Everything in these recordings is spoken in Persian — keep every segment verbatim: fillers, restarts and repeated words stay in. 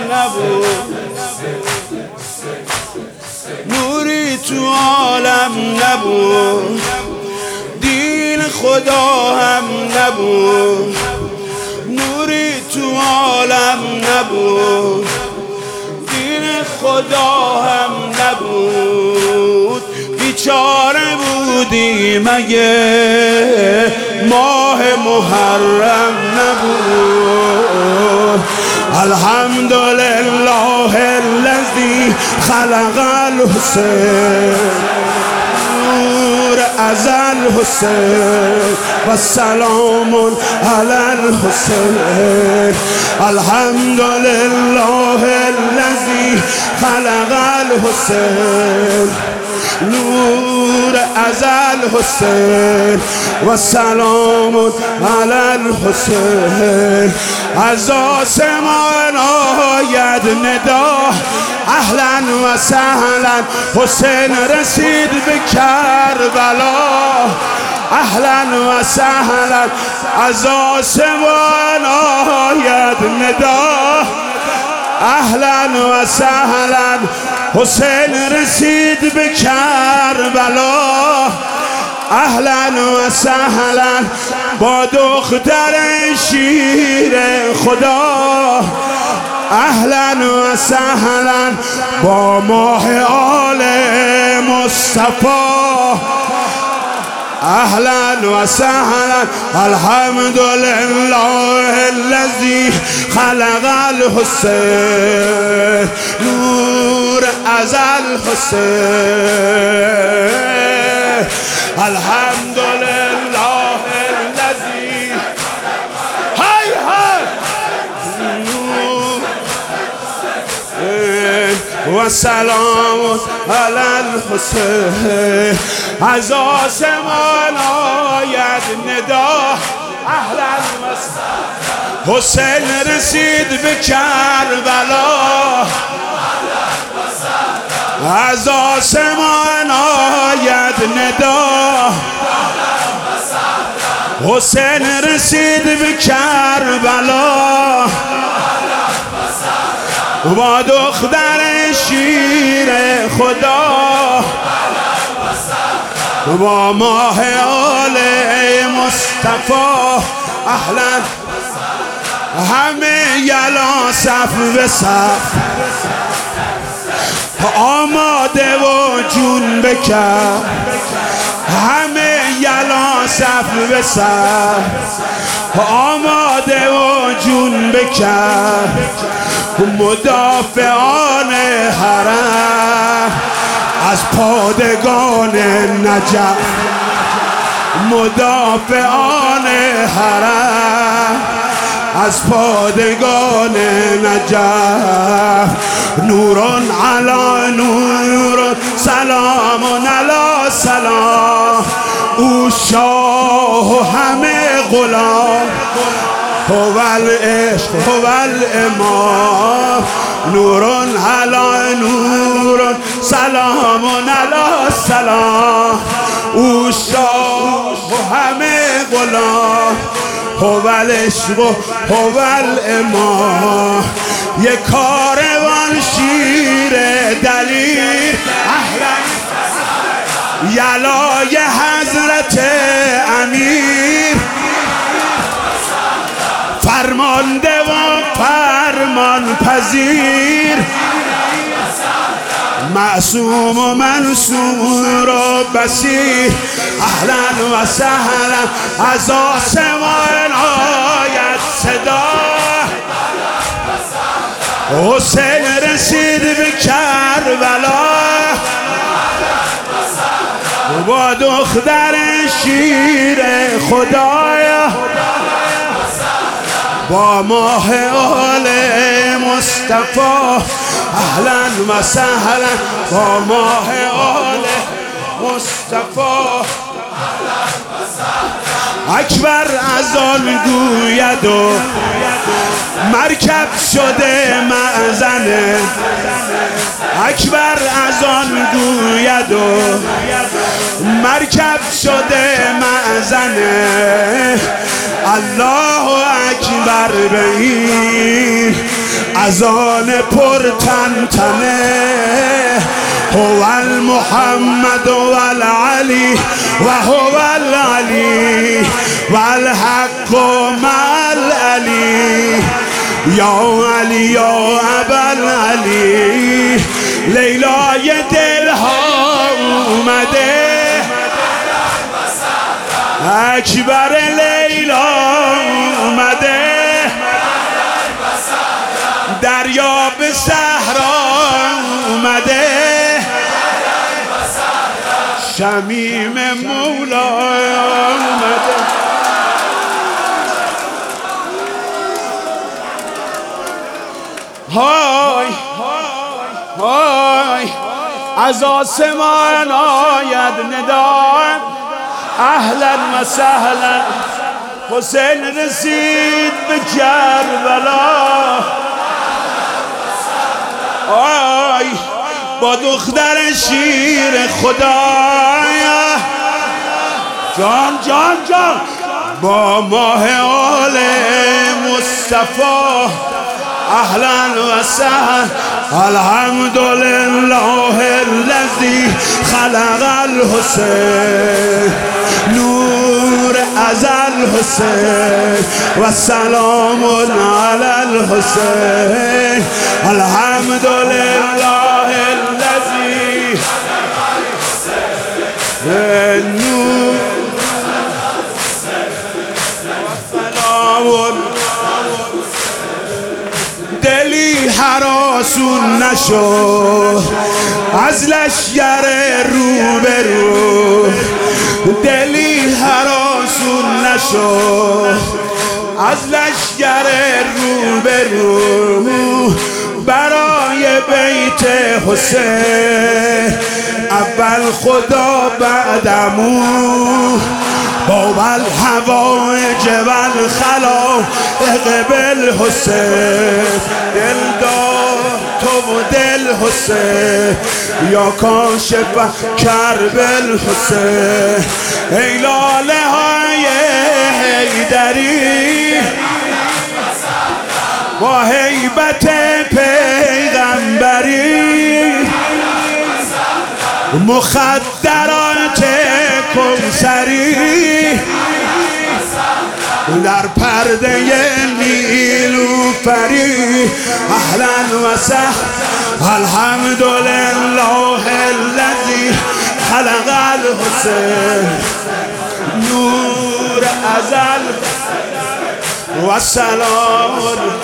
نبود، نوری تو عالم نبود، دین خدا هم نبود، نوری تو عالم نبود، دین خدا هم نبود. بیچاره بودی مگه ماه محرم نبود. الحمدلله الذی خلق الحسین، نور از الحسین و سلام علی الحسین. الحمدلله الذی خلق الحسین، نور از الحسین و سلام علی الحسین. از آسمان آید ندا اهلا و سهلا، حسین رسید به کربلا اهلا و سهلا. از آسمان آید ندا اهلا و سهلا، حسین رسید به کربلا اهلا و سهلا. با دختر شیر خدا اهلا و سهلا، با ماه آل مصطفی اهلا و سهلا. الحمدلله الذی خلق الحسین، نور از الحسین. الحمدلله الذی های های و سلام علی الحسین. از آسمان آید ندا اهلا و سهلا، حسین رسید به کربلا از آسمان آید ندا حسین رسید به کربلا با دختر شیر خدا با ماه آل مصطفی اهلا. همه یلا صف به صف آماده و جون بکر، همه یلا صف به صف آماده و جون بکر. مدافعان حرم از پادگان نجف، مدافعان حرم از پادگان نجف. نورون علی نور سلام علی سلام، او شاه و همه غلام، هو العشق هو الامام. نورون علی نور سلام علی سلام، او شاه و همه غلام، هو العشق هو الامام. یک کاروان شیر دلیر اهلا یلای حضرت امیر، فرمانده و فرمان پذیر، معصوم و منصور و بصیر اهلا و سهلا. از آسمان آید صدا حسین رسید به کربلا با دختر شیر خدایا با ماه آل مصطفی اهلا و سهلا. با ماه آل مصطفی اکبر از آن گوید و مرکب شده معزنه، اکبر از آن گوید و مرکب شده معزنه. الله اکبر به این اذان پر تن تنه هو المحمد والعلی و هو العلی والحق مع العلی یا علی یا ابوالعلی لیلای دلها اومده اکبر لیلا اومده دریا به صحرا اومده شمیم مولا اومده های های از آسمان آید ندا اهلا و سهلا حسین رسید به کربلا آی با دختر شیر خدایا جان جان جان با ماه آل مصطفی اهلا و سهلا الحمدلله الذی خلق الحسین نور از الحسین و سلام علی الحسین الحمدلله الذی نور و سلام دلی هراسون نشو از لشگر رو به رو دلی هراسون نشو از لشگر رو به رو برای بیت حسین اول خدا بعدمو با الحوائج والخلائق بالحسین دل دار تو و دل حسین یا کاشف کرب الحسین ای لاله های حیدری با هیبت پیغمبری مخدرات کوثری در پرده نیلوفری اهلا و سهلا الحمدلله الذی خلق الحسین نور ازل و سلام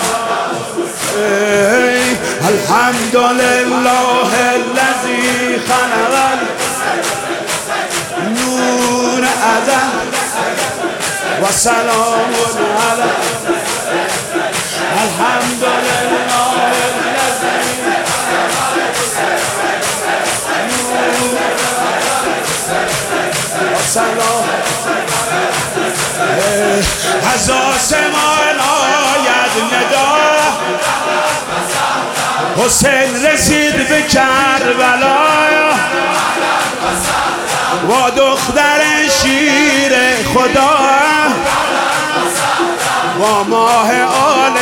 الحمدلله الذی خلق نور ازل و سلام علی الحمدلله الذی و سلام از آسمان آید ندا حسین رسید به کربلا و دختر شیر خدا و ماه آل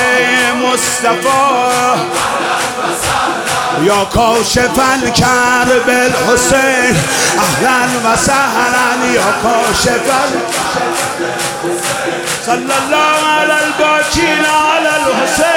مصطفی یا کاشف کرب الحسین اهلا و سهلا یا کاشف صلی الله علی الباکین علی الحسین